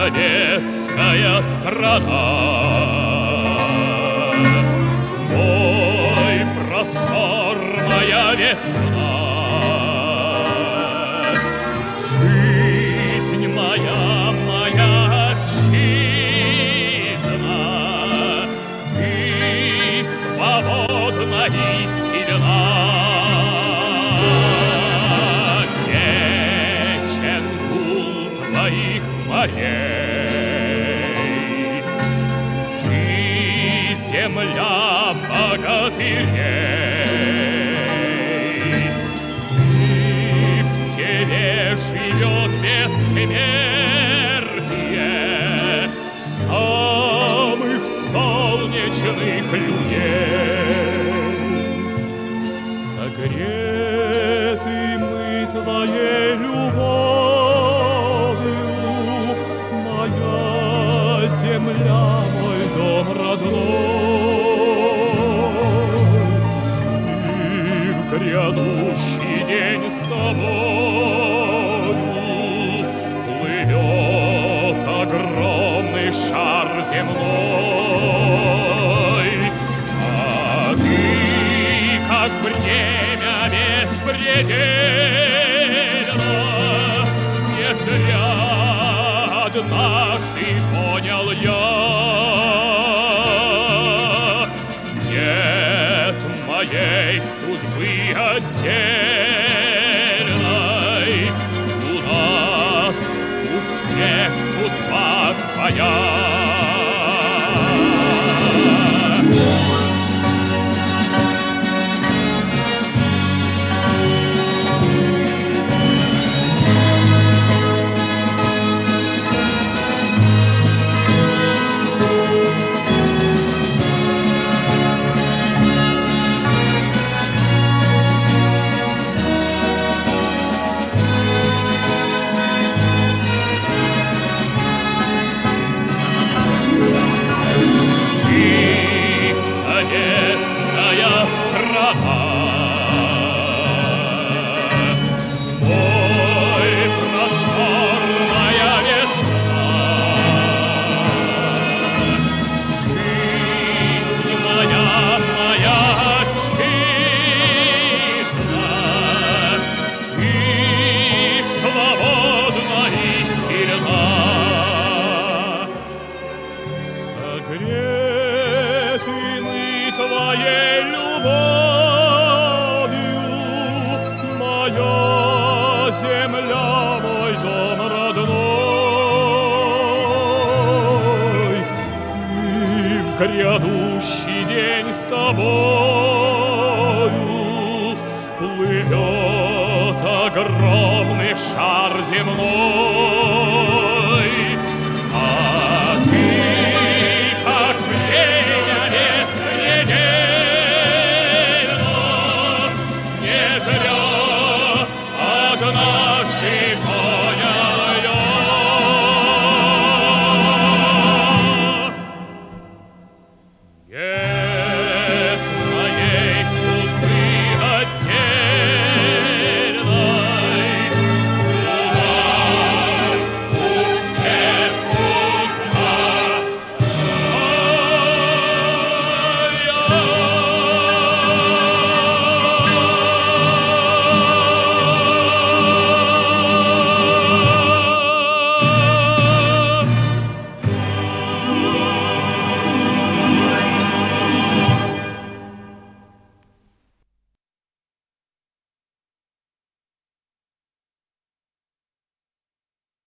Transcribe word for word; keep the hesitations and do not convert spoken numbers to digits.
советская страна, мой простор, моя весна, жизнь моя, моя отчизна, ты свободна и сильна. Вечен гул твоих морей, ты земля богатырей, и в тебе живет бессмертие самых солнечных людей. Согреты мы твоей любовью, моя земля, мой дом родной, и в грядущий день с тобою плывет огромный шар земной, а ты, как время беспредельно, не зря однажды понял я. Нет моей судьбы отдельной, у нас, у всех судьба твоя. Советская страна, мой простор, моя весна, жизнь моя, моя отчизна, и свободна и сильна. Согреты твоей любовью, моя земля, мой дом родной, и в грядущий день с тобою плывет огромный шар земной.